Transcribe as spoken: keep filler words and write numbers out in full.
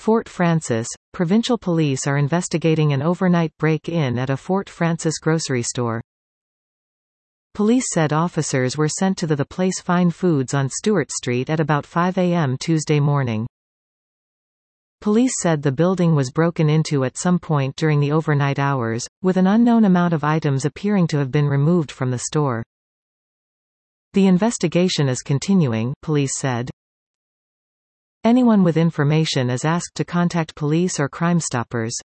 Fort Francis, provincial police are investigating an overnight break-in at a Fort Francis grocery store. Police said officers were sent to the The Place Fine Foods on Stewart Street at about five a m Tuesday morning. Police said the building was broken into at some point during the overnight hours, with an unknown amount of items appearing to have been removed from the store. The investigation is continuing, police said. Anyone with information is asked to contact police or Crime Stoppers.